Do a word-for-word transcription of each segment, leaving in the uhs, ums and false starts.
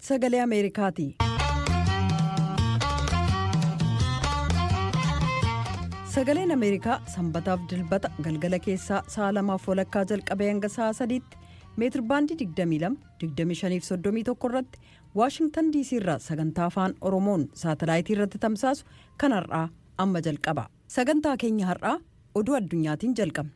sagalee Ameerikaati. Sagaleen Ameerikaa sanbataaf dilbata galgala keessaa sa'a lamaaf walakkaa jalqabee hanga sa'a sadiitti meetir baandii digdamii lama digdamii shanii fi soddomii tokko irratti Waashingtan diisii irraa sagantaa afaan Oromoon saatalaayitii irratti tamsaasu kan har'aa amma jalqaba. Sagantaa keenya har'aa oduu addunyaatiin jalqabna.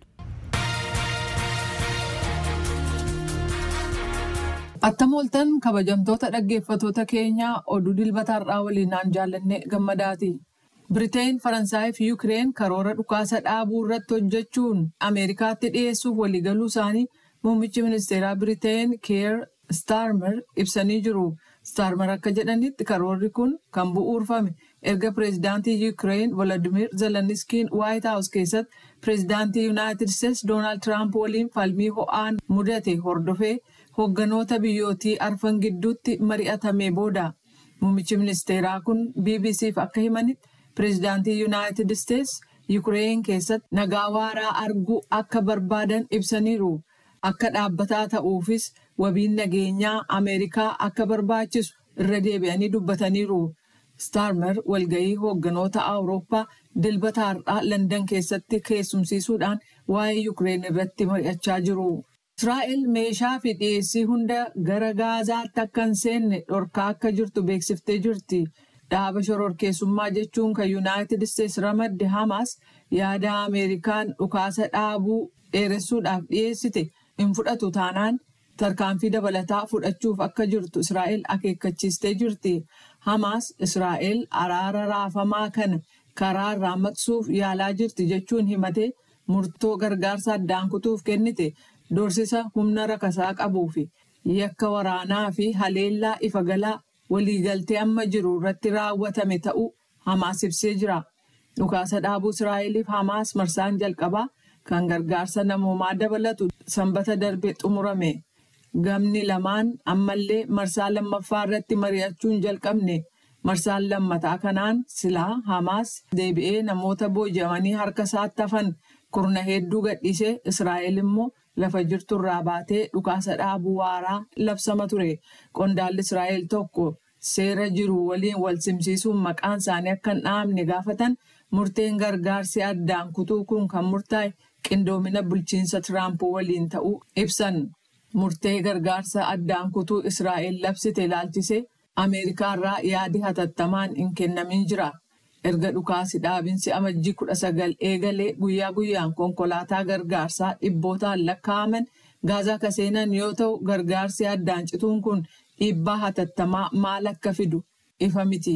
Attam ooltan kabajamtoota dhaggeeffatoota keenyaa oduu dilbata har'aa waliinaan jaallanne gammadaati. Biriteen, Faransaay fi Yuukireen karoora dhukaasa dhaabuu irratti hojjechuun Ameerikaatti dhiyeessuuf waliigaluu isaanii muummichi ministeeraa Biriteen Keir Starmer ibsanii jiru. Starmer akka jedhanitti karoorri kun kan bu'uurfame erga pireezidaantii Yuukireen Volodimir Zeleniskiin Waayit Haawus keessatti pireezidaantii Yuunaayitid Isteetsi Doonaald Tiraamp waliin falmii ho'aan mudate hordofee hogganoota biyyootii arfan gidduutti mari'atame booda. Muummichi ministeeraa kun B B C'f akka himanitti pireezidaantii Yuunaayitid Isteetsi Yuukireen keessatti nagaa waaraa arguu akka barbaadan ibsaniiru. Akka dhaabbataa ta'uufis wabiin nageenyaa Ameerikaa akka barbaachisu irra deebi'anii dubbataniiru. Starmer walgahii hogganoota Awurooppaa dilbata har'aa Landan keessatti keessumsiisuudhaan waa'ee Yuukireen irratti mari'achaa jiru. Israa'el meeshaa fi dhiyeessii hunda gara Gaazaatti akka hin seenne dhorkaa akka jirtu beeksiftee jirti. Dhaaba shororkeessummaa jechuun kan Yuunaayitid Isteetsi ramadde Hamaas yaada Ameerikaan dhukaasa dhaabuu dheeressuudhaaf dhiyeessite hin fudhatu taanaan tarkaanfii dabalataa fudhachuuf akka jirtu Israa'el akeekkachiistee jirti. Hamaas Israa'el araara raafamaa kana karaa irraa maqsuuf yaalaa jirti jechuun himatee murtoo gargaarsa addaan kutuuf kennite. Doorsisa humna rakasaa qabuu fi yakka waraanaa fi haleellaa ifa galaa waliigaltee amma jiru irratti raawwatame ta'uu Hamaas ibsee jira. Dhukaasa dhaabuu Israa'eliif Hamaas marsaan jalqabaa kan gargaarsa namoomaa dabalatu sanbata darbe xumurame. Gamni lamaan ammallee marsaa lammaffaa irratti mari'achuun jalqabne. Marsaan lammataa kanaan silaa Hamaas deebi'ee namoota booji'amanii harka isaatti hafan kurna hedduu gadhiisee Israa'el immoo lafa jirtu irraa baatee dhukaasa dhaabuu waaraa labsama ture. Qondaalli Israa'el tokko seera jiru waliin wal simsiisuun maqaan isaanii akka hin dhaamne gaafatan murteen gargaarsi addaan kutuu kun kan murtaa'e qindoomina bulchiinsa Tiraamp waliin ta'uu ibsan. Murtee gargaarsa addaan kutuu Israa'el labsite ilaalchisee Ameerikaa irraa yaadi hatattamaan hin kennamin jira. Erga dhukaasi dhaabinsi amajjii kudha sagal eegalee guyyaa guyyaan konkolaataa gargaarsaa dhibbootaan lakkaa'aman Gaazaa ka seenan yoo ta'u gargaarsi addaan cituun kun dhiibbaa hatattamaa maal akka fidu ifa miti.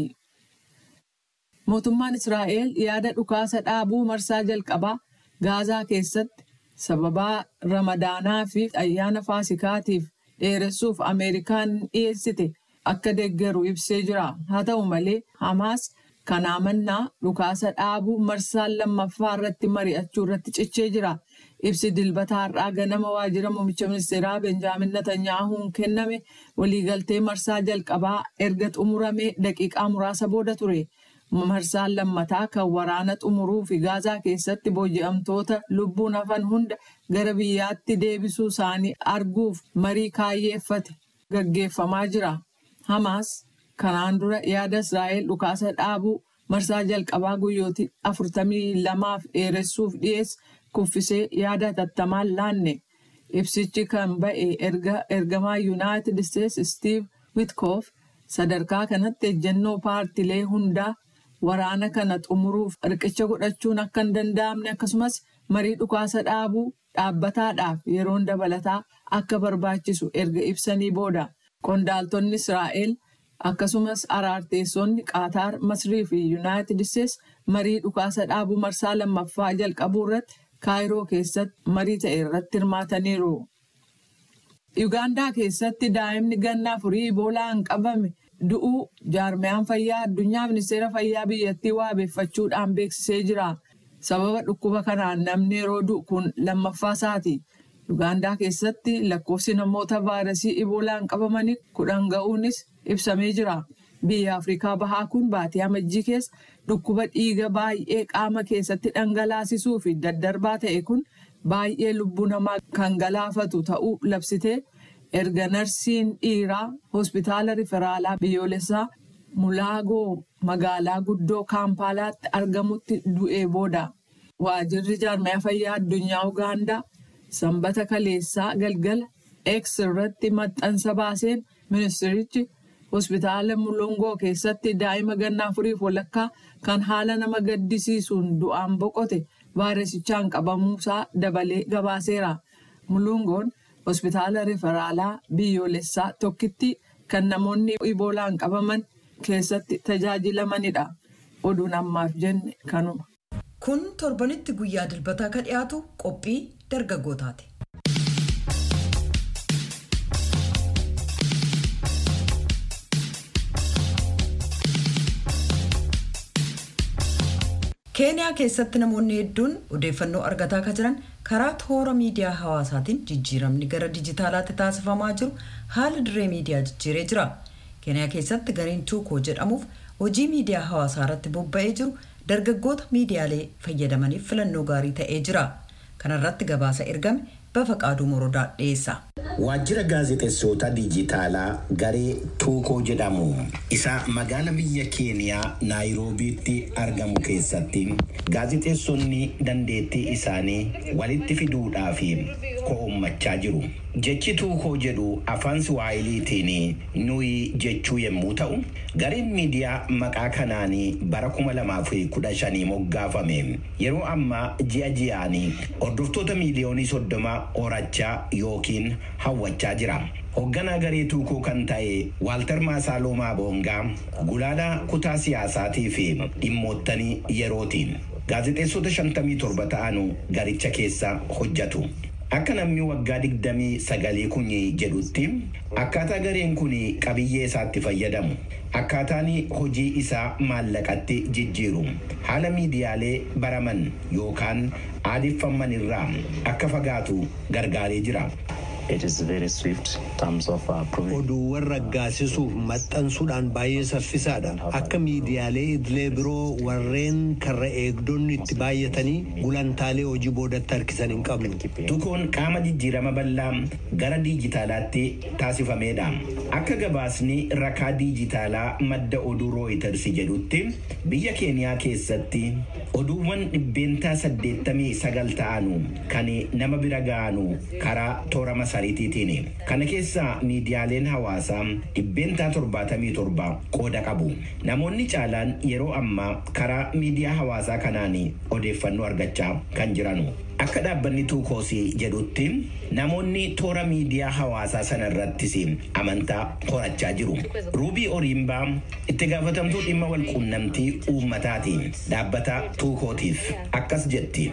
Mootummaan Israa'el yaada dhukaasa dhaabuu marsaa jalqabaa Gaazaa keessatti sababaa Ramadaanaa fi ayyaana Faasikaatiif dheeressuuf Ameerikaan dhiyeessite akka deeggaru ibsee jira. Haa ta'u malee Hamaas kanaa mannaa dhukaasa dhaabuu marsaan lammaffaa irratti mari'achuu irratti cichee jira. Ibsi dilbata har'aa ganama waajjira muummicha ministeeraa Benjaamin Netanyaahuun kenname waliigaltee marsaa jalqabaa erga xumuramee daqiiqaa muraasa booda ture. Marsaan lammataa kan waraana xumuruu fi Gaazaa keessatti booji'amtoota lubbuun hafan hunda gara biyyaatti deebisuu isaanii arguuf marii kaayyeeffate gaggeeffamaa jira. Hamaas kanaan dura yaada Israa'el dhukaasa dhaabuu marsaa jalqabaa guyyootii afurtamii lamaaf dheeressuuf dhiyeesse kuffisee yaada hatattamaan laanne. Ibsichi kan ba'e erga ergamaa Yuunaayitid Isteetsi Steve Witkoff sadarkaa kanatti ejjennoo paartilee hundaa waraana kana xumuruuf riqicha godhachuun akka hin danda'amne akkasumas marii dhukaasa dhaabuu dhaabbataadhaaf yeroon dabalataa akka barbaachisu erga ibsanii booda. Qondaaltonni Israa'el akkasumas araarteessonni Qaataar, Masrii fi Yuunaayitid Isteetsi marii dhukaasa dhaabuu marsaa lammaffaa jalqabuu irratti Kaayiroo keessatti marii ta'e irratti hirmaataniiru. Yuugaandaa keessatti daa'imni ganna afurii Iboolaan qabame du'uu jaarmiyaan fayyaa addunyaa ministeera fayyaa biyyattii waabeeffachuudhaan beeksisee jira. Sababa dhukkuba kanaan namni yeroo du'u kun lammaffaa isaati. Yuugaandaa keessatti lakkoofsi namoota vaayirasii Iboolaan qabamanii kudhan ga'uunis ibsamee jira. Biyya Afrikaa Bahaa kun baatii amajjii keessa dhukkuba dhiiga baay'ee qaama keessatti dhangalaasisuu fi daddarbaa ta'e kun baay'ee lubbuu namaa kan galaafatu ta'uu labsitee erga narsiin dhiiraa hospitaala riferaalaa biyyoolessaa Mulaagoo magaalaa guddoo Kaampaalaatti argamutti du'ee booda. Waajjirri jaarmaya fayyaa addunyaa Ugaandaa sanbata kaleessaa galgala X irratti maxxansa baaseen ministerichi hospitaala Mulongoo keessatti daa'ima ganna afuriif walakkaa kan haala nama gaddisiisuun du'aan boqote vaayirasichaan qabamuusaa dabalee gabaaseera. Mulongoon hospitaala riferaalaa biyyoolessaa tokkitti kan namoonni iboolaan qabaman keessatti tajaajilamanidha. Oduun ammaaf jenne kanuma. Kun torbanitti guyyaa dilbataa kan dhiyaatu qophii dargaggootaati. Keeniyaa keessatti namoonni hedduun odeeffannoo argataa kan jiran karaa toora miidiyaa hawaasaatiin jijjiiramni gara dijitaalaatti taasifamaa jiru haala dirree miidiyaa jijjiiree jira. Keeniyaa keessatti gareen tuukoo jedhamuuf hojii miidiyaa hawaasaa irratti bobba'ee jiru dargaggoota miidiyaalee fayyadamaniif filannoo gaarii ta'ee jira. Kana irratti gabaasa ergame Bafaqaaduu Morodaa dhiyeessa. Waajjira gaazexeessota dijitaalaa garee tuukoo jedhamu isa magaala biyya Keeniyaa Naayiroobiitti argamu keessatti gaazexeessonni dandeettii isaanii walitti fiduudhaaf ko'ummachaa jiru. Jechi tuukoo jedhu afaan Suwaahiliitiin nuyi jechuu yommuu ta'u, gareen miidiyaa maqaa kanaan bara kuma lamaaf kudha shanii moggaafame. Yeroo ammaa ji'a ji'aan hordoftoota miiliyoonii soddoma horachaa yookiin hawwachaa jira. Hoogganaa garee tuukoo kan ta'e Waaltar Maasaaloomaa Boongaa gulaalaa kutaa siyaasaatii fi dhimmoottanii yerootiin gaazexeessota shantamii torba ta'an garicha keessa hojjetu. Akka namni waggaa digdamii sagalii kun jedhutti akkaataa gareen kun qabiyyee isaatti fayyadamu, akkaataan hojii isaa maallaqatti jijjiiru, haala miidiyaalee baraman yookaan aadeffaman irraa akka fagaatu gargaaree jira. It is very swift in terms of uh, proving. Oduuwwan raggaasisuuf maxxansuudhaan baay'ee saffisaadha. Akka miidiyaalee idilee biroo warreen karra eegdonni itti baay'atanii gulantaalee hojii boodatti harkisan hin qabnu. Tuukoon qaama jijjiirama bal'aa gara diijitaalaatti taasifameedha. Akka gabaasni rakaa diijitaalaa madda oduu Rooyiters jedhutti biyya Keeniyaa keessatti oduuwwan dhibbeentaa saddeettamii sagal ta'anu kan nama bira ga'anu karaa toora masariitiitiin. Kana keessaa miidiyaaleen hawaasaa dhibbeentaa torbaatamii torba qooda qabu. Namoonni caalaan yeroo ammaa karaa miidiyaa hawaasaa kanaan odeeffannoo argachaa kan jiranu. Akka dhaabbanni tuukoosii jedhutti namoonni toora miidiyaa hawaasaa sana irrattis amantaa horachaa jiru. Ruubii Oriimbaa itti gaafatamtuu dhimma wal quunnamtii uummataati dhaabbata tuukootiif akkas jetti.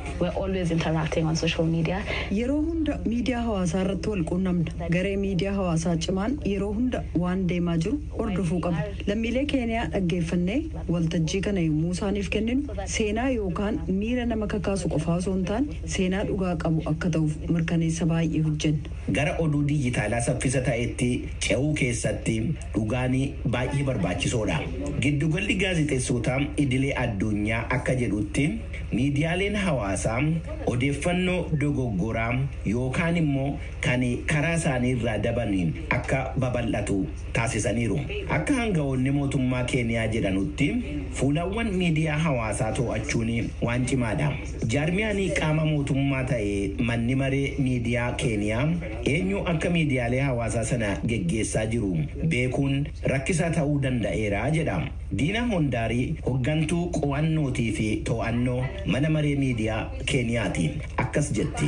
Yeroo hunda miidiyaa hawaasaa irratti wal quunnamna. Garee miidiyaa hawaasaa cimaan yeroo hunda waan deemaa jiru hordofuu qabna. Lammiilee Keeniyaa dhaggeeffannee waltajjii kana yommuu isaaniif kenninu seenaa yookaan miira nama kakaasu qofaa osoo hin taane seenaa dhugaa qabu akka ta'uuf mirkaneessa baay'ee hojjenna. Gara oduu diijitaalaa saffisa ta'etti ce'uu keessatti dhugaan baay'ee barbaachisoodha. Giddugalli gaazexeessotaa idilee addunyaa akka jedhutti miidiyaaleen hawaasaa odeeffannoo dogoggoraa yookaan immoo kan karaa isaanii irraa daban akka babal'atu taasisaniiru. Akka hanga'oonni mootummaa Keeniyaa jedhanutti fuulawwan miidiyaa hawaasaa to'achuun waan cimaadha. Jaarmiyaan qaama mootummaa ta'e manni maree miidiyaa Keeniyaa eenyu akka miidiyaalee hawaasaa sana geggeessaa jiru beekuun rakkisaa ta'uu danda'eera jedha. Diina Hondaarii hoggantuu qo'annootii fi to'annoo mana maree miidiyaa Keeniyaati akkas jetti.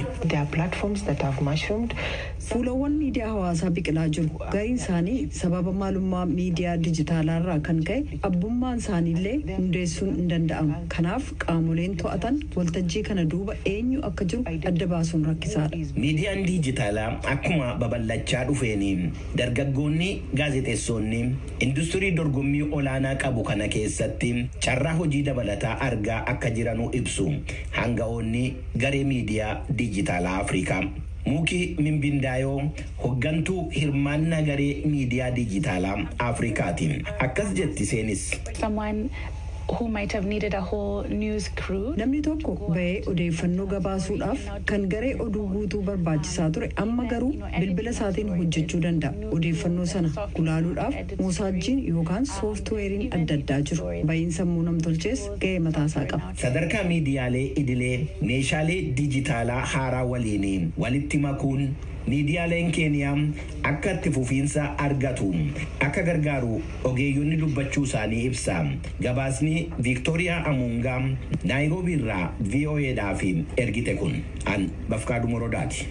Fuulawwan miidiyaa hawaasaa biqilaa jiru. Gariin isaanii sababa maalummaa miidiyaa dijitaalaa irraa kan ka'e abbummaan isaaniillee hundeessuun hin danda'amu. Kanaaf qaamoleen to'atan waltajjii kana duuba eenyu akka jiru adda baasuun rakkisaadha. Miidiyaan dijitaalaa akkuma babal'achaa dhufeen dargaggoonni gaazexeessonni industirii dorgommii olaanaa qabu kana keessatti carraa hojii dabalataa argaa akka jiranu ibsu hanga'oonni garee miidiyaa dijitaalaa Afrikaa. Muki Mimbindaayoo hoggantuu hirmaannaa garee miidiyaa dijitaalaa Afrikaatiin akkas jetti seenis. who might have needed a whole news crew. Namni tokko bahee odeeffannoo gabaasuudhaaf kan garee oduu guutuu barbaachisaa ture amma garuu bilbila isaatiin hojjechuu danda'a. Odeeffannoo sana gulaaluudhaaf mosaajjiin yookaan sooftuweeriin adda addaa jiru. Bahiin sammuu namtolchees gahee mataasaa qaba. Sadarkaa miidiyaalee idilee meeshaalee dijitaalaa haaraa waliin walitti makuun miidiyaaleen Keeniyaa akka itti fufiinsa argatu akka gargaaru ogeeyyonni dubbachuu isaanii ibsa. Gabaasni Victoria Amungaa Naayiroobii irraa V O Eedhaaf ergite kun an Bafqaaduu Morodaati.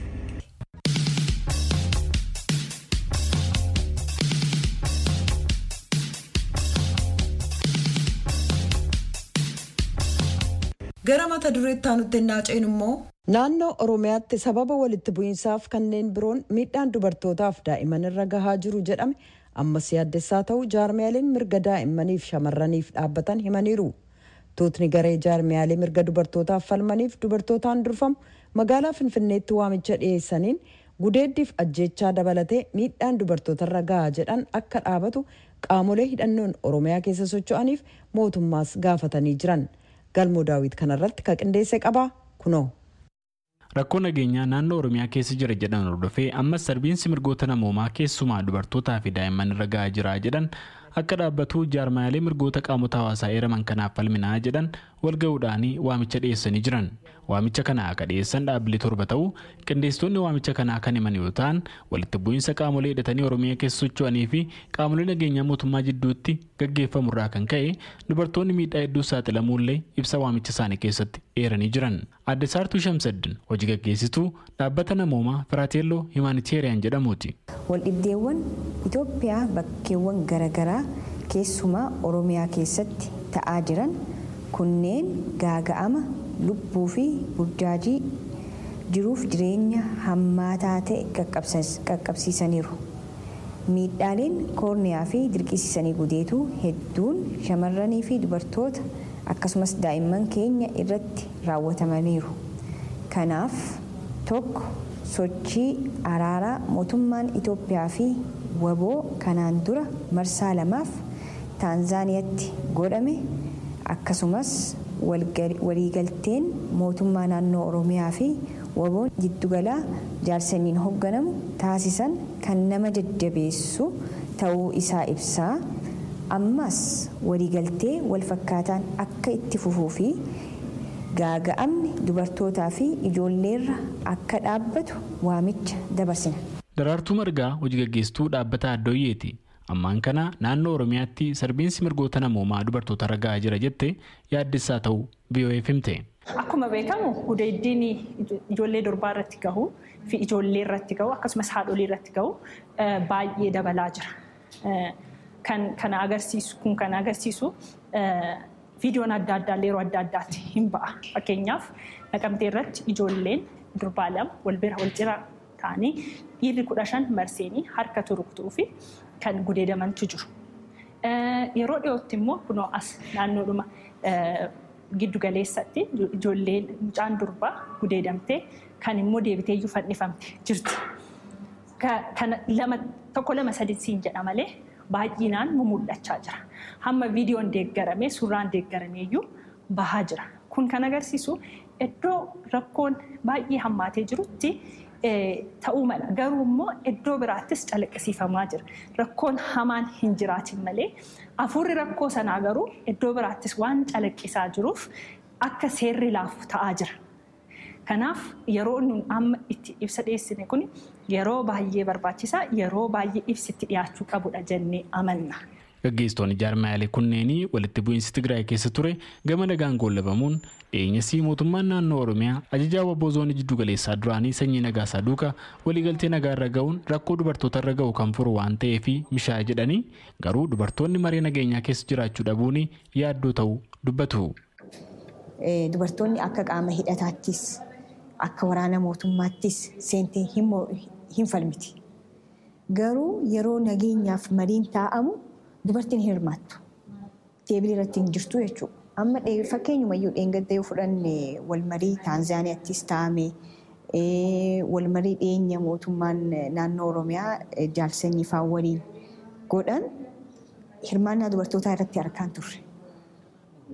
Gara mata dureetti aanutti naaceen immoo naannoo Oromiyaatti sababa walitti bu'iinsaaf kanneen biroon miidhaan dubartootaaf daa'imman irra gahaa jiru jedhame ammas yaaddessaa ta'uu jaarmiyaaleen mirga daa'immaniif shamarraniif dhaabbatan himaniiru. Tuutni garee jaarmiyaalee mirga dubartootaaf falmaniif dubartootaan durfamu magaalaa Finfinneetti waamicha dhiyeessaniin gudeeddiif ajjeechaa dabalatee miidhaan dubartoota irra gahaa jedhan akka dhaabatu qaamolee hidhannoon Oromiyaa keessa socho'aniif mootummaas gaafatanii jiran. Galmoo Daawit kanarratti ka qindeesse qaba kunoo. Rakkoo nageenyaa naannoo Oromiyaa keessa jira jedhan hordofee ammas sarbiinsi mirgoota namoomaa keessumaa dubartootaa fi daa'imman irra gahaa jira jedhan akka dhaabbatu jaarmiyaalee mirgoota qaamota hawaasaa eeraman kanaaf falminaa jedhan walga'uudhaan waamicha dhiyeessanii jiran. Waamicha kana akka dhiyeessan dhaabbilee torba ta'uu qindeessitoonni waamicha kanaa kan himan yoo ta'an walitti bu'iinsa qaamolee hidhatanii Oromiyaa keessa socho'anii fi qaamolee nageenyaa mootummaa jidduutti gaggeeffamurraa kan ka'e dubartoonni miidhaa hedduu saaxilamuullee ibsa waamicha isaanii keessatti eeranii jiran. Adde Saartuu Shamsaddin hojii gaggeessituu dhaabbata namoomaa Firaateloo Himaaniteeriyaan jedhamuuti. Waldhibdeewwan Itoophiyaa bakkeewwan garaagaraa keessumaa Oromiyaa keessatti ta'aa jiran kunneen gaaga'ama lubbuu fi burjaajii jiruuf jireenya hammaataa ta'e qaqqabsiisaniiru. Miidhaaleen koorniyaa fi dirqisiisanii gudeetu hedduun shamarranii fi dubartoota akkasumas daa'imman keenya irratti raawwatamaniiru. Kanaaf tokko sochii araaraa mootummaan Itoophiyaa fi waboo kanaan dura marsaa lamaaf Taanzaaniyaatti godhame akkasumas waliigalteen mootummaa naannoo Oromiyaa fi waboon giddugalaa jaarsaniin hoogganamu taasisan kan nama jajjabeessu ta'uu isaa ibsaa. Ammas waliigaltee walfakkaataan akka itti fufuu fi gaaga'amni dubartootaa fi ijoolleerra akka dhaabbatu waamicha dabarsina. Daraartuu Margaa hojii gaggeessituu dhaabbata Addooyyeeti. Ammaan kana naannoo Oromiyaatti sarbiinsi mirgoota namoomaa dubartoota irra gahaa jira jette yaaddessaa ta'uu V O Eef himte. Akkuma beekamu gudeeddiin ijoollee durbaa irratti gahu fi ijoollee irratti gahu akkasumas haadholii irratti gahu baay'ee dabalaa jira. Kan kana agarsiisu kun kan agarsiisu viidiyoon adda addaa yeroo adda addaatti hin ba'a. Fakkeenyaaf Naqamtee irratti ijoolleen durbaa lama wal bira wal cira ta'anii dhiirri kudha shan marseenii harka turuktuu fi kan gudeedamantu jiru. Yeroo dhiyootti immoo kunoo as naannoodhuma giddu galeessatti ijoolleen mucaan durbaa gudeedamtee kan immoo deebitee iyyuu fannifamte jirti. Kan lama tokko lama sadii siin jedha malee baay'inaan mul'achaa jira. Hamma viidiyoon deeggaramee suuraan deeggaramee iyyuu bahaa jira. Kun kan agarsiisu iddoo rakkoon baay'ee hammaatee jirutti ta'uu mala. Garuu immoo iddoo biraattis calaqqisiifamaa jira. Rakkoon hamaan hin jiraatin malee hafuurri rakkoo sanaa garuu iddoo biraattis waan calaqqisaa jiruuf akka seerri laafu ta'aa jira. Kanaaf yeroo nuun amma itti ibsa dhiyeessine kun yeroo baay'ee barbaachisaa yeroo baay'ee ibsitti dhiyaachuu qabudha jennee amanna. Gaggeessitoonni jaarmiyaalee kunneenii walitti bu'iinsi Tigraay keessa ture gama nagaan goolabamuun dhiyeenyasii mootummaan naannoo Oromiyaa ajajaa waboo zoonii jiddu galeessaa duraanii Sanyii Nagaasaa duukaa waliigaltee nagaa irra ga'uun rakkoo dubartoota irra ga'u kan furu waan ta'eef mishaa jedhanii garuu dubartoonni maree nageenyaa keessa jiraachuu dhabuun yaaddoo ta'uu dubbatu. Dubartoonni akka qaama hidhataattis akka waraana mootummaattis seentee hin falmiti. Garuu yeroo nageenyaaf mariin taa'amu dubartiin hin hirmaattu. Teebilii irratti hin jirtu jechuudha. Amma fakkeenyumayyuu dheengadda yoo fudhanne walmarii Taanzaaniyaattis taa'ame walmarii dhiyeenya mootummaan naannoo Oromiyaa jaalsanyii fa'aa waliin godhan hirmaannaa dubartootaa irratti harkaan turre.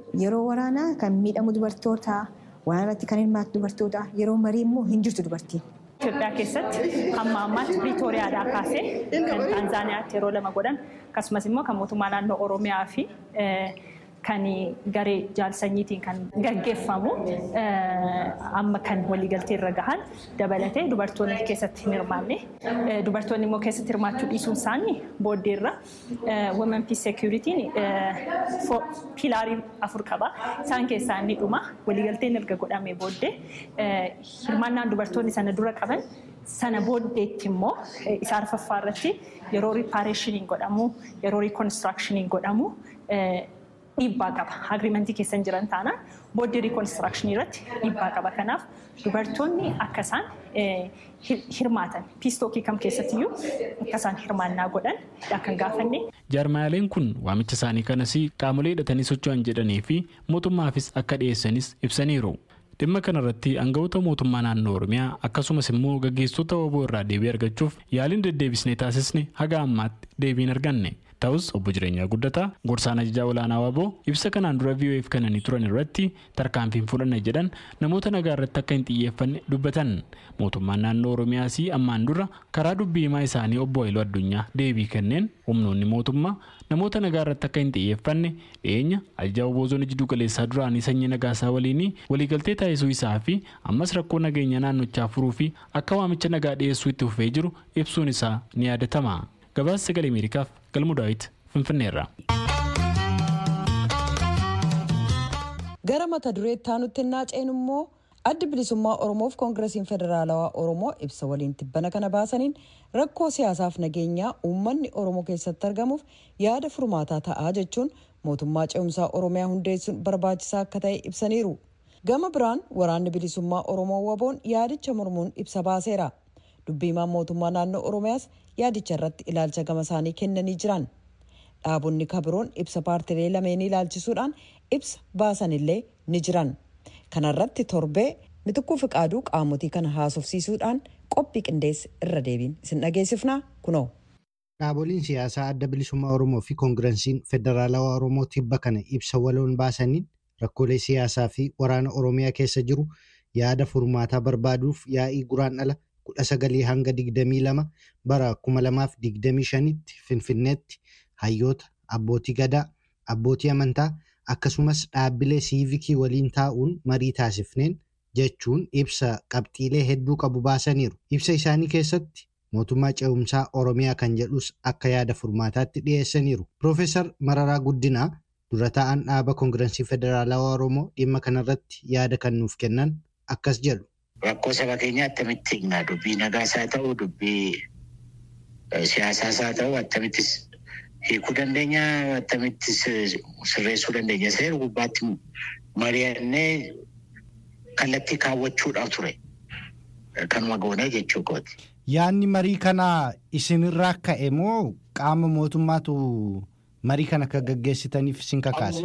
yeroo waraanaa kan miidhamu dubartoota, waraanatti kan hirmaatu dubartoota, yeroo marii immoo hin jirtu dubartiin. Itoophiyaa keessatti hamma ammaatti Piriitooriyaadhaa kaasee kan Taanzaaniyaatti yeroo lama godhan akkasumas immoo kan mootummaa naannoo Oromiyaa fi kan garee jaalsanyiitiin kan gaggeeffamu amma kan waliigaltee irra gahan dabalatee dubartoonni keessatti hin hirmaanne. Dubartoonni immoo keessatti hirmaachuu dhiisuun isaanii booddeerra Women Peace Security'n pilaarii afur qaba. Isaan keessaa inni dhuma waliigalteen erga godhamee booddee hirmaannaan dubartoonni sana dura qaban sana booddeetti immoo isa arfaffaa irratti yeroo riipaareeshiniin godhamu, yeroo riikonistiraakshiniin godhamu dhiibbaa qaba. Agriimentii keessan jiran taanaan booddee riikonistiraakshini irratti dhiibbaa qaba. Kanaaf dubartoonni akka isaan hirmaatan piistookii kam keessattiyyuu akka isaan hirmaannaa godhan kan gaafanne. Jaarmaaleen kun waamicha isaanii kanas qaamolee hidhatanii socho'an jedhanii fi mootummaafis akka dhiyeessanis ibsaniiru. Dhimma kanarratti aangawoota mootummaa naannoo Oromiyaa akkasumas immoo gaggeessitoota waboo irraa deebii argachuuf yaaliin deddeebisnee taasisne haga ammaatti deebiin arganne. Ta'us obbo Jireenyaa Guddataa gorsaan ajajaa olaanaa waboo ibsa kanaan dura V O F kananii turan irratti tarkaanfiin fudhanna jedhan namoota nagaa irratti akka hin xiyyeeffanne dubbatan. Mootummaan naannoo Oromiyaas ammaan dura karaa dubbii himaa isaanii obbo Haayiluu Addunyaa deebii kenneen humnoonni mootummaa namoota nagaa irratti akka hin xiyyeeffanne dhiyeenya ajajaa waboo zoonii Jidduu Galeessaa duraanii Sanyii Nagaasaa waliin waliigaltee taasisuu isaa fi ammas rakkoo nageenya naannochaa furuu fi akka waamicha nagaa dhiyeessuu itti fufee jiru ibsuun isaa ni yaadatama. Gabaasa Sagalee Ameerikaaf Galmuu Daawit Finfinneerra. Gara mata duree taanutti naaceen immoo addi bilisummaa Oromoof Koongiresiin Federaalawaa Oromoo ibsa waliin tibbana kana baasaniin rakkoo siyaasaaf nageenyaa uummanni Oromoo keessatti argamuuf yaada furmaataa ta'aa jechuun mootummaa ce'umsaa Oromiyaa hundeessuun barbaachisaa akka ta'e ibsaniiru. Gama biraan waraanni bilisummaa Oromoo waboon yaadicha mormuun ibsa baaseera. Dubbiimaan mootummaa naannoo Oromiyaas yaadicha irratti ilaalcha gama isaanii kennanii jiran. Dhaabonni kabiroon ibsa paartilee lameenii ilaalchisuudhaan ibsa baasanillee ni jiran. Kanarratti torbee Mitikkuu Fiqaaduu qaamotii kana haasofsiisuudhaan qophii qindeesse irra deebiin isin dhageessifnaa kunoo. Dhaaboliin siyaasaa adda bilisummaa Oromoo fi Koongiresiin Federaalawaa Oromoo tibba kana ibsa waloon baasaniin rakkoolee siyaasaa fi waraana Oromiyaa keessa jiru yaada furmaataa barbaaduuf yaa'ii guraandhala kudha sagalii hanga digdamii lama bara kuma lamaaf digdamii shanitti Finfinneetti hayyoota, abbootii gadaa, abbootii amantaa akkasumas dhaabbilee siivikii waliin taa'uun marii taasifneen jechuun ibsa qabxiilee hedduu qabu baasaniiru. Ibsa isaanii keessatti mootummaa ce'umsaa Oromiyaa kan jedhus akka yaada furmaataatti dhiyeessaniiru. Piroofeesar Mararaa Guddinaa dura taa'an dhaaba Koongirensii Federaalawaa Oromoo dhimma kanarratti yaada kan nuuf kennan akkas jedhu. Rakkoo saba keenyaa attamitti hignaa dubbii nagaas haa ta'u dubbii siyaasaas haa ta'u attamittis hiikuu dandeenya attamittis sirreessuu dandeenya seera gubbaatti mari'annee kallattii kaawwachuudhaaf ture kanuma goonee jechuu kooti. Yaanni marii kanaa isinirraa ka'e moo qaama mootummaatu marii kana akka gaggeessitaniif isin kakaase?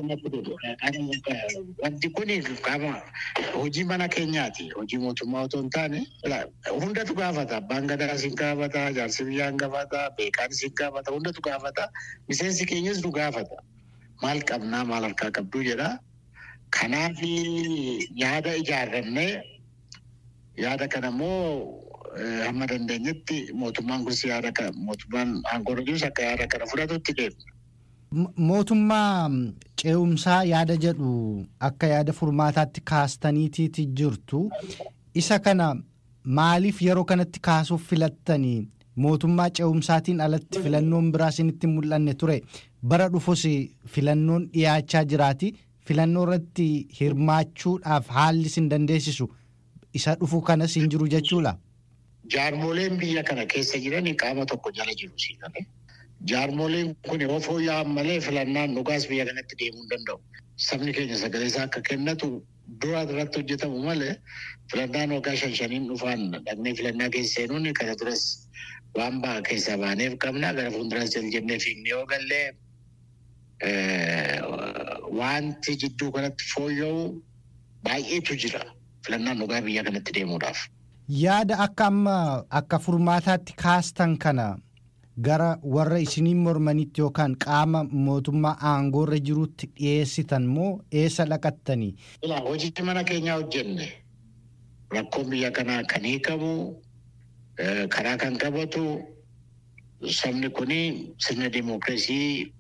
Wanti kun qaama hojii mana keenyaati. Hojii mootummaa otoo hin taane hundatu gaafata. Abbaan gadaa isin gaafata, jaarsi biyyaan gaafata, beekaan isin gaafata, hundatu gaafata. Miseensi keenyas nu gaafata. Maal qabnaa maal harkaa qabduu jedha. Kanaaf yaada ijaarrannee yaada kanammoo hamma dandeenyetti mootummaan kun yaada kana mootummaan aangoo irra akka yaada kana fudhatutti deemna. Mootummaa ce'umsaa yaada jedhu akka yaada furmaataatti kaastaniitiiti jirtu. Isa kana maaliif yeroo kanatti kaasuuf filattanii mootummaa ce'umsaatiin alatti filannoon biraa isinitti mul'anne ture? Bara dhufus filannoon dhiyaachaa jiraati. Filannoo irratti hirmaachuudhaaf haalli isin dandeessisu isa dhufu kanas hin jiru jechuudha. Jaarmoleen biyya kana keessa jiran qaama tokko jala jiru siidhame. Jaarmoleen kun yoo fooyya'an malee filannaan dhugaas biyya kanatti deemuu hin danda'u. Sabni keenya sagalee isaa akka kennatu dura irratti hojjetamu malee filannaan waggaa shan shaniin dhufaan dhaqnee filannaa keessa seenuun kana duras waan ba'a keessaa baaneef qabna gara fuulduras jennee fiignee yoo gallee wanti jidduu kanatti fooyya'u baay'eetu jira filannaan dhugaa biyya kanatti deemuudhaaf. Yaada akka amma akka furmaataatti kaastan kana gara warra isiniin mormanitti yookaan qaama mootummaa aangoorra jirutti dhiyeessitan moo eessa dhaqattanii? Ilaa hojii mana keenyaa hojjenne rakkoon biyya kanaa kan hiikamu karaa kan qabatu sabni kuni sirna dimookiraasii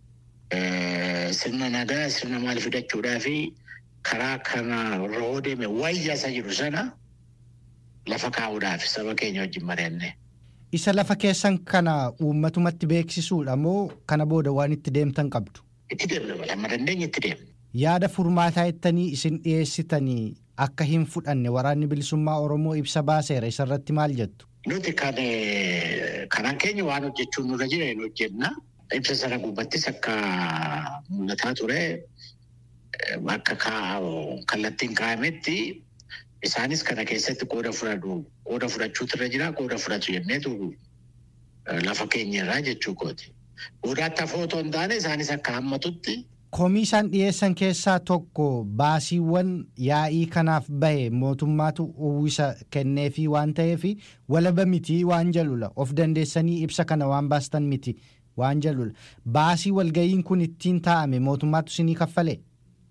sirna nagaa sirna maal fidachuudhaa fi karaa kana irra deeme wayyaa isa jiru sana lafa kaa'uudhaaf saba keenya wajjin mari'anne. Isa lafa keessan kana uummatumatti beeksisuudha moo kana booda waan itti deemtan qabdu? Itti deemne amma dandeenye itti deemne. Yaada furmaataa ittanii isin dhiyeessitanii akka hin fudhanne waraanni bilisummaa Oromoo ibsa baaseera isarratti maal jettu? Nuti kan kanaan keenya waan hojjechuun nurra jira hin hojjenna. Ibsa sana gubbattis akka mul'ataa ture akka kallattiin kaa'ametti isaanis kana keessatti qooda fudhatu qooda fudhachuutu irra jira qooda fudhatu jenneetu lafa keenya irraa jechuu kooti. Qoodaatti hafoo otoo hin taane isaanis akka hammatutti. Komii isaan dhiyeessan keessaa tokko baasiiwwan yaa'ii kanaaf bahe mootummaatu uwwisa kenneefii waan ta'eef walaba miti waan jalula of dandeessanii ibsa kana waan baastan miti waan jalula. Baasii walga'iin kun ittiin taa'ame mootummaatu isinii kaffalee?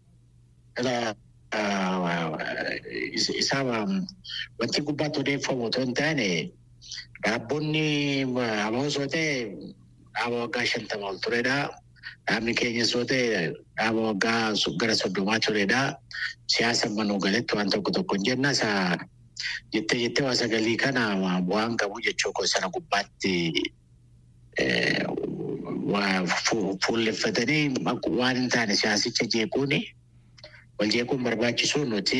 Isaa wanti gubbaatti odeeffamu otoo hin taane dhaabonni amoosoo ta'e dhaaba waggaa shantama ol turedha. Dhaabni keenyas yoo ta'e dhaaba waggaa gara soddomaa turedha. Siyaasa manuu galatti waan tokko tokko hin jenna. Isa jettee jettee waa sagalii kana bu'aan qabu jechuu koo sana gubbaatti fuulleffatanii waan hin taane siyaasicha jeequuni wal jeequun barbaachisuu nuti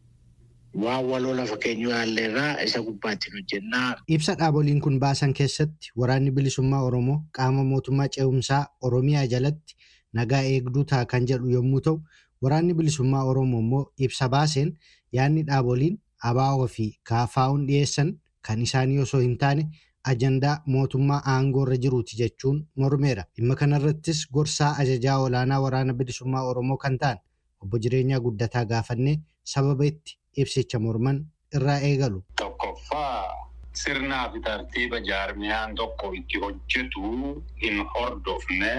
waan waloo lafa keenyu yaalleerraa isa gubbaatti hojjennaa. Ibsa dhaaboliin kun baasan keessatti waraanni bilisummaa Oromoo qaama mootummaa ce'umsaa Oromiyaa jalatti nagaa eegduu ta'a kan jedhu yommuu ta'u waraanni bilisummaa Oromoo immoo ibsa baaseen yaadni dhaaboliin A B O fi K F U'n dhiyeessan kan isaanii osoo hin taane ajandaa mootummaa aangoorra jiruuti jechuun mormeera. Dhimma kanarrattis gorsaa ajajaa olaanaa waraana bilisummaa Oromoo kan ta'an obbo Jireenyaa Guddataa gaafannee sababa itti ibsicha morman irraa eegalu. Tokkoffaa sirnaa fi tartiiba jaarmiyaan tokko itti hojjetu hin hordofne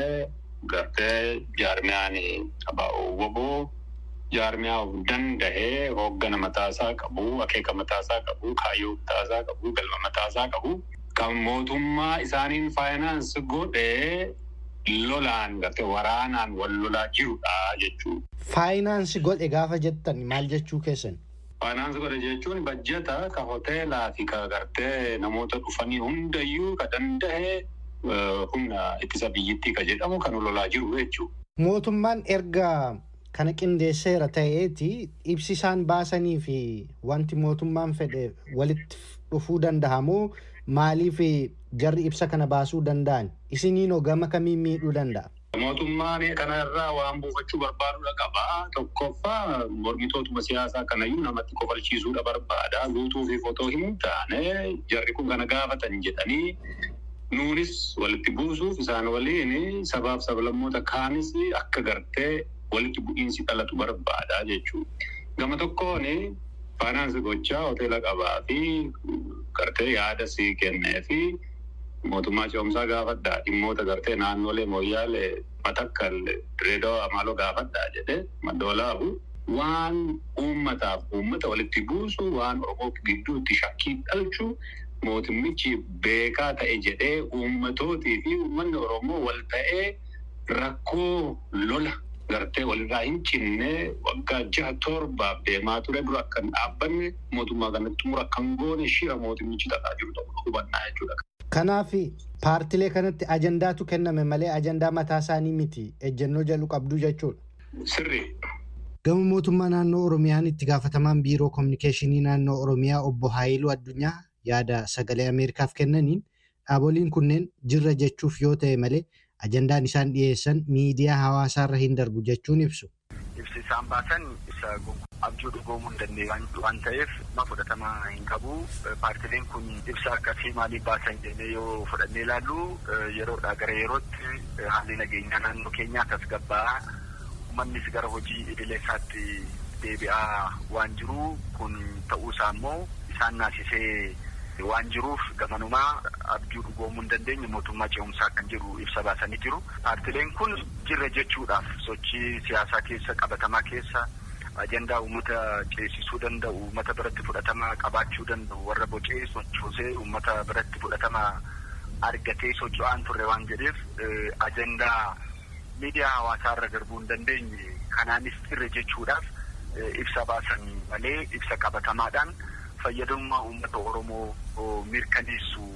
gartee jaarmiyaan A B O woboo jaarmiyaa of danda'ee hooggana mataasaa qabu, akeeka mataasaa qabu, kaayyoo mataasaa qabu, galma mataasaa qabu kan mootummaa isaaniin faayinaansi godhee lolaan gartee waraanaan wal lolaa jirudha jechuudha. Faayinaansi godhe gaafa jettan maal jechuu keessan? Faayinaansi godhe jechuun bajjeta ka hoteelaa fi ka gartee namoota dhufanii hundayyuu ka danda'e humna ittisa biyyittii ka jedhamu kan lolaa jiru jechuudha. Mootummaan erga kana qindeesseera ta'eeti ibsi isaan baasanii fi wanti mootummaan fedhe walitti dhufuu danda'a moo maaliif jarri ibsa kana baasuu danda'an? Isiniinoo gama kamiin miidhuu danda'a? Mootummaan kana irraa waan buufachuu barbaadudha qaba. Tokkoffaa mormitootuma siyaasaa kanayyuu namatti kofalchiisuudha barbaada. Guutuu fi footoo himuu taane jarri kun kana gaafatan jedhanii nuunis walitti buusuuf isaan waliin sabaaf sablammoota kaanis akka gartee walitti bu'iinsi dhalatu barbaada jechuudha. Gama tokkoon faayinaansi gochaa hoteela qabaa fi gartee yaada sii kennee fi mootummaa ce'umsaa gaafadhaa dhimmoota gartee naannolee mooyyaalee matakkal Dirreedawaa Amaaloo gaafadhaa jedhee maddoolaabu waan uummataaf uummata walitti buusu waan Oromoo gidduutti shakkii dhalchu mootummichi beekaa ta'e jedhee uummatootii fi uummanni Oromoo wal ta'ee rakkoo lola gartee walirraa hin cinne waggaa jaha torbaaf deemaa ture dura akkan dhaabbanne mootummaa kanatti xumura kan goone shira mootummichi tataa jiru ta'uu hubannaa jechuudha. Kanaaf paartilee kanatti ajandaatu kenname malee ajandaa mataa isaanii miti ejjennoo jalu qabdu jechuudha. Sirrii. Gama mootummaa naannoo Oromiyaan itti gaafatamaan biiroo kominikeeshinii naannoo Oromiyaa obbo Haayiluu Addunyaa yaada sagalee Ameerikaaf kennaniin dhaaboliin kunneen jirra jechuuf yoo ta'e malee ajandaan isaan dhiyeessan miidiyaa hawaasaarra hin darbu jechuun ibsu. Ibsi isaan baasan isa abjuu dhugoomuu hin dandeenye waan ta'eef ma fudhatama hin qabu. Paartileen kun ibsa akkasii maaliif baasan jennee yoo fudhannee ilaallu yeroodhaa gara yerootti haalli nageenyaa naannoo keenyaa tasgabbaa'aa uummannis gara hojii idilee isaatti deebi'aa waan jiru kun ta'uusaa immoo isaan naasisee waan jiruuf gamanumaa abjuu dhugoomuu hin dandeenye mootummaa ce'umsaa kan jiru ibsa baasanii jiru. Paartileen kun jirra jechuudhaaf sochii siyaasaa keessa qabatamaa keessa ajandaa uummata ceesisuu danda'u, uummata biratti fudhatama qabaachuu danda'u, warra bocee sochoosee uummata biratti fudhatama argatee socho'aan turre waan jedheef ajandaa miidiyaa hawaasaa irra darbuu hin dandeenye kanaanis irra jechuudhaaf ibsa baasan malee ibsa qabatamaadhaan fayyadamummaa uummata Oromoo mirkaneessu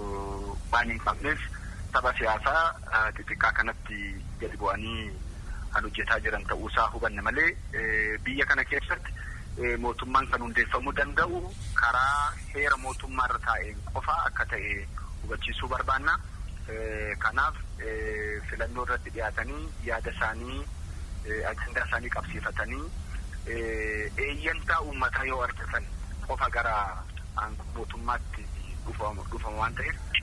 waan hin qabneef tapha siyaasaa xixiqqaa kanatti gadi bu'anii kan hojjetaa jiran ta'uusaa hubanne malee biyya kana keessatti mootummaan kan hundeeffamuu danda'u karaa heera mootummaa irra taa'een qofa akka ta'e hubachiisuu barbaanna. Kanaaf filannoo irratti dhiyaatanii yaada isaanii ajandaa isaanii qabsiifatanii eeyyantaa uummataa yoo argatan qofa gara mootummaatti dhufamu waan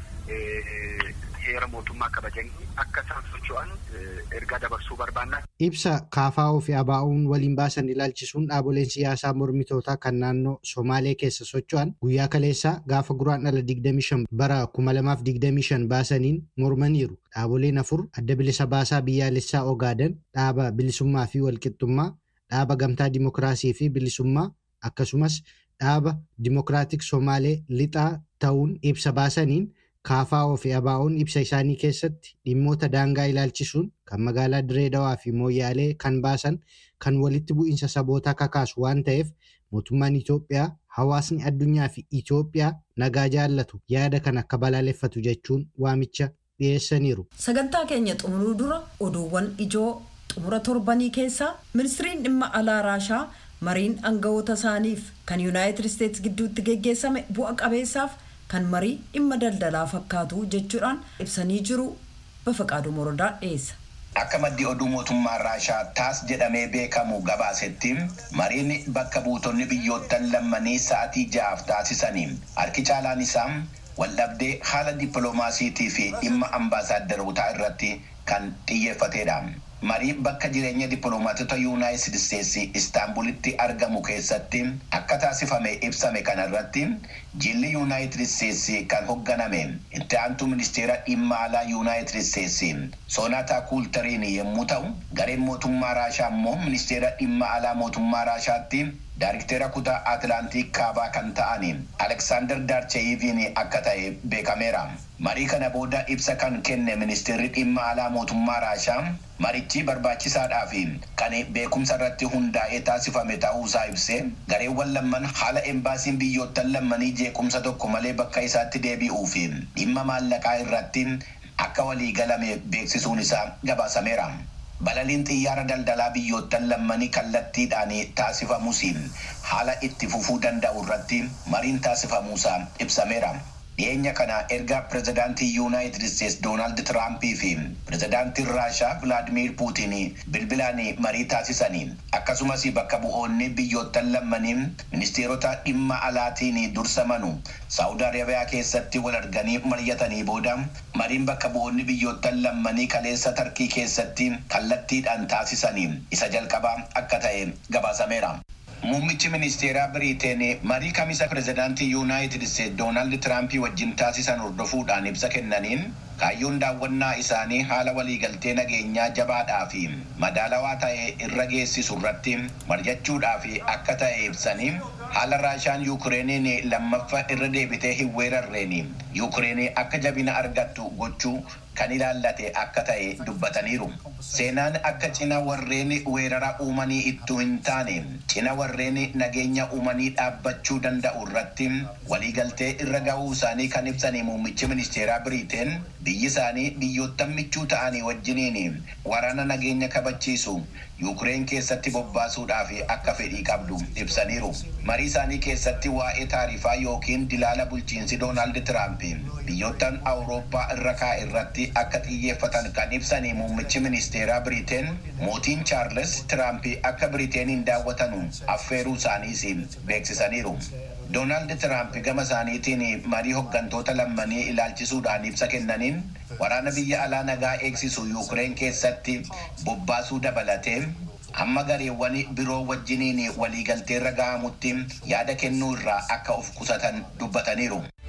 ta'eef heera mootummaa kabajanii akka isaan socho'an ergaa dabarsuu barbaanna. Ibsa Kaafaa'oo fi Abaa'uun waliin baasan ilaalchisuun dhaaboleen siyaasaa mormitootaa kan naannoo Somaalee keessa socho'an guyyaa kaleessaa gaafa guraandhala digdamii shan bara kuma lamaaf digdamii shan baasaniin mormaniiru. Dhaaboleen afur adda bilisa baasaa biyyaalessaa Ogaaden, dhaaba bilisummaa fi walqixxummaa, dhaaba gamtaa dimokiraasii fi bilisummaa akkasumas dhaaba dimokiraatik Somaalee lixaa ta'uun ibsa baasaniin Kaafaa'oo fi Abaa'uun ibsa isaanii keessatti dhimmoota daangaa ilaalchisuun kan magaalaa Direedawaa fi Mooyyaalee kan baasan kan walitti bu'iinsa sabootaa kakaasu waan ta'eef mootummaan Itoophiyaa hawaasni addunyaa fi Itoophiyaa nagaa jaallatu yaada kan akka balaaleffatu jechuun waamicha dhiyeessaniiru. Sagantaa keenya xumuruu dura oduuwwan ijoo xumura torbanii keessaa ministiriin dhimma alaa Raashaa mariin aangawoota isaaniif kan Yuunaayitid Isteetsi gidduutti geggeessame bu'a qabeessaaf kan marii dhimma daldalaa fakkaatu jechuudhaan ibsanii jiru. Bafaqaaduu Morodaa dhiyeessa. Akka maddi oduu mootummaa Raashaa taas jedhamee beekamu gabaasetti mariin bakka buutonni biyyoottan lammanii sa'aatii ja'aaf taasisanii harki caalaan isaa waldhabdee haala dippiloomaasiitii fi dhimma ambaasaadarootaa irratti kan xiyyeeffatedha. Marii bakka jireenya dippiloomaatota Yuunaayitid Isteetsi Istaanbulitti argamu keessatti akka taasifame ibsame kanarratti jilli Yuunaayitid Isteetsi kan hoogganame itti aantu ministeera dhimma alaa Yuunaayitid Isteetsi Soonataa Kuultariin yommuu ta'u, gareen mootummaa Raashaa immoo ministeera dhimma alaa mootummaa Raashaatti Daayirikteera kutaa Atlaantik kaabaa kan ta'an Aleksaandar Daarcheeyiviin akka ta'e beekameera. Marii kana booda ibsa kan kenne ministeerri dhimma alaa mootummaa Raashaa marichi barbaachisaadhaa fi kan beekumsa irratti hundaa'ee taasifame ta'uusaa ibsee gareewwan lamman haala embaasiin biyyoottan lammanii jeequmsa tokko malee bakka isaatti deebi'uu fi dhimma maallaqaa irratti akka walii galame beeksisuun isaa gabaasameera. Balaliin xiyyaara daldalaa biyyoottan lammanii kallattiidhaan taasifamus haala itti fufuu danda'u irratti mariin taasifamuusaa ibsameera. Dhiyeenya kana erga pirezidaantii Yuunaayitid Isteetsi Doonaald Tiraampii fi pirezidaantiin Raashaa Vilaadimiir Puutiin bilbilaan marii taasisanii akkasumas bakka bu'oonni biyyoottan lammanii ministeerota dhimma alaatiin dursamanu Saawud Arabiyaa keessatti wal arganii mari'atanii booda mariin bakka bu'oonni biyyoottan lammanii kaleessa Tarkii keessatti kallattiidhaan taasisanii isa jalqabaa akka ta'e gabaasameera. Muummichi ministeeraa Biriteen marii kamisa pirezidaantii Yuunaayitid Isteetsi Doonaald Tiraampii wajjin taasisan hordofuudhaan ibsa kennaniin kaayyoon daawwannaa isaanii haala waliigaltee nageenyaa jabaadhaa fi madaalawaa ta'e irra geessisu irratti mari'achuudhaaf akka ta'e ibsanii haala Raashaan Yuukireeniin lammaffaa irra deebitee hin weerarreen Yuukireen akka jabina argattu gochuu kan ilaallate akka ta'e dubbataniiru. Seenaan akka cina warreen weerara uumanii ittuu hin taane cina warreen nageenya uumanii dhaabbachuu danda'u irratti waliigaltee irra ga'uu isaanii kan ibsanii muummichi ministeeraa Biriteen biyyi isaanii biyyoottan michuu ta'anii wajjiniin waraana nageenya kabachiisu Yuukireen keessatti bobbaasuudhaaf akka fedhii qabdu ibsaniiru. Marii isaanii keessatti waa'ee taarifaa yookiin dilaala bulchiinsi Doonaald Tiraamp biyyoottan Awurooppaa irra kaa'e irratti akka xiyyeeffatan kan ibsanii muummichi ministeeraa Biriteen mootiin Chaarles Tiraamp akka Biriteeniin daawwatanu affeeruu isaaniis beeksisaniiru. Doonaald Tiraamp gama isaaniitiin marii hooggantoota lammanii ilaalchisuudhaan ibsa kennaniin waraana biyya alaa nagaa eegsisu Yuukireen keessatti bobbaasuu dabalatee amma gareewwan biroo wajjiniin waliigalteerra ga'amutti yaada kennuu irraa akka of qusatan dubbataniiru.